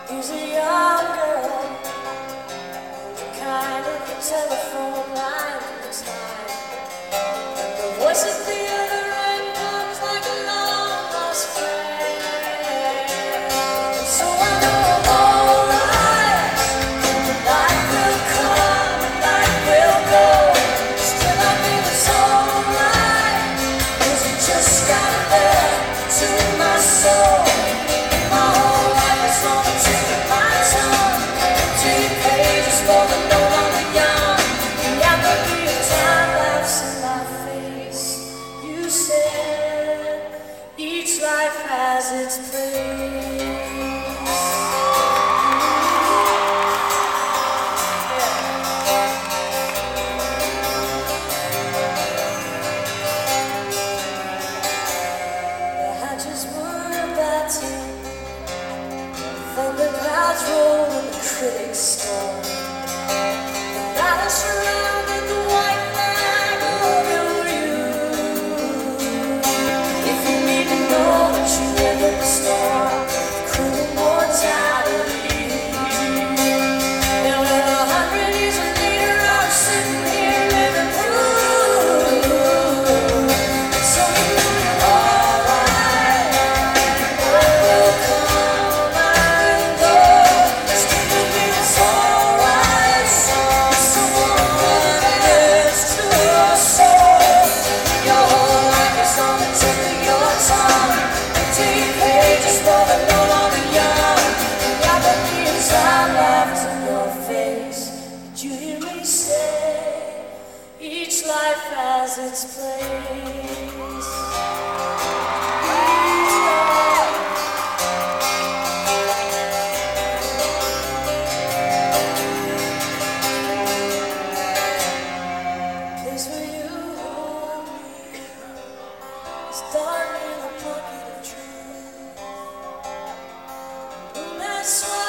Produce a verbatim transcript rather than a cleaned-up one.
He's a young girl, the kind of the telephone line is high. And the voice at the other end comes like a long lost friend. So I know I'm alright. The night will come, the night will go. Still I feel it's alright, 'cause it just got there to my soul. Each life has its place. The hatches were about to, thunder clouds roll and the critics storm. The battle surrounded the white flag over you. If you need to know that you weathered the storm, cruel mortality. Now that a hundred years later, I'm sitting here living through. So you know you're alright. I will come, I will go. Still you feel it's alright. Someone lives to your soul. Your whole life is on the tip of your tongue. Empty pages for the no longer young. The apathy inside left in your face. Did you hear me say, each life has its place? Each life. Place where you hold me is dark in a pocket of truth. And that's why